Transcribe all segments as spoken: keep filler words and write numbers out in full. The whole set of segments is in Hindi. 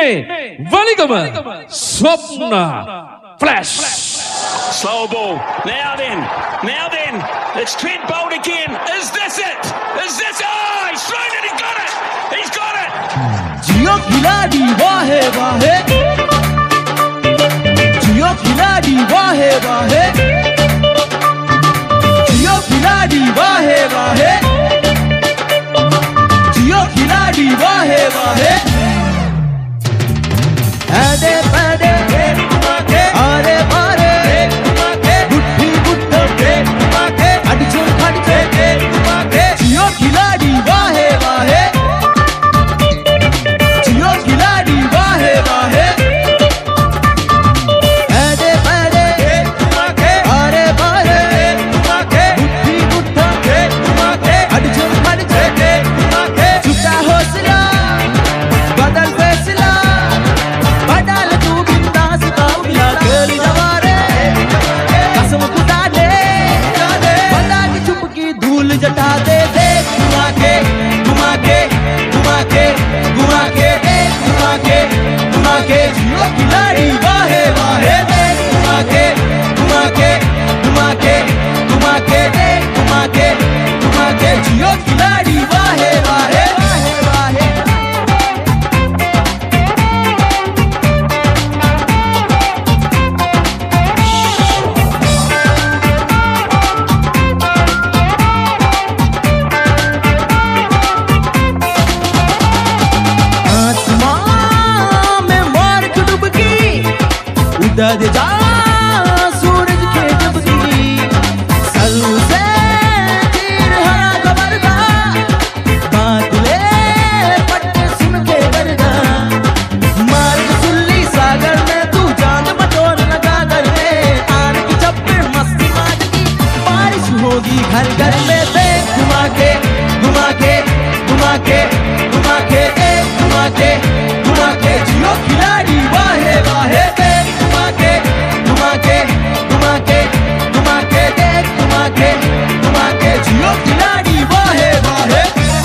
में वलीगमन स्वप्ना flash. Slow ball. Now then, now then, it's Trent Bolt again. Is this it? Is this? Oh, he's thrown it. He got it. He's got it. जियो खिलाड़ी वाहे वाहे, जियो खिलाड़ी वाहे वाहे, जियो खिलाड़ी वाहे वाहे, जियो खिलाड़ी वाहे वाहे. आधे पाधे आरे पारे बुद्धि बुद्धे अड़चन खड़चे जियो खिलाड़ी वाहे वाहे, जियो खिलाड़ी वाहे वाहे. आधे पारे आरे पारे बुद्धि बुद्धे अड़चन खड़चे झुका हौसला बदल फैसला बदल तू बिंदास काबिला खेल जवारे कसम खुदा दे बता की चुपकी धूल जटा दे. देख घुमा के घुमा के घुमा के घुमा के देख घुमा के घुमा के जियो खिलाड़ी वाहे वाहे. देख घुमा के घुमा के घुमा के घुमा के देख घुमा के घुमा के जियो खिलाड़ी वाहे वाहे वाहे वाहे. उधर जा सूरज के डूबती सर से तीर हरा खबर का बादले पट्टे सुन के डरना मार्ग सुल्ली सागर में तू चांद बटोर लगा कर में आन की चप्पे मस्ती मारती बारिश होगी घर घर में. देख घुमा के घुमा के घुमा के घुमा के देख घुमा के घुमा के जियो खिलाड़ी वाहे वाहे. घुमा के घुमा के घुमा के घुमा के देख घुमा के घुमा के जियो खिलाड़ी वाहे वाहे.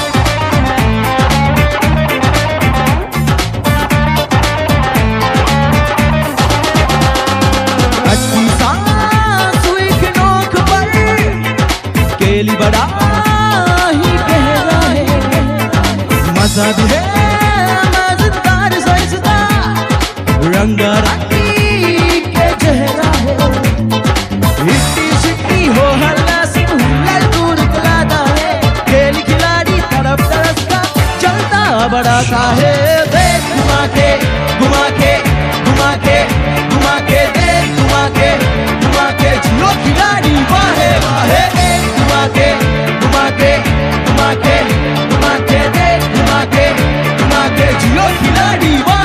अच्छी सांस हुई की नोक पर केली बड़ा ही गहरा है. मजा भी है मजेदार सजदा रंगारंगी चेहरा है. हिट्टी शिट्टी हो हल्ला सिंह दूर निकलाता है. खेल खिलाड़ी तड़प तरसता चलता बड़ा सा है. देख घुमा के घुमा के घुमा के घुमा के देख घुमा के घुमा के जियो खिलाड़ी वाहे वाहे. देख घुमा के घुमा के घुमा के घुमा के देख घुमा के घुमा के जियो खिलाड़ी.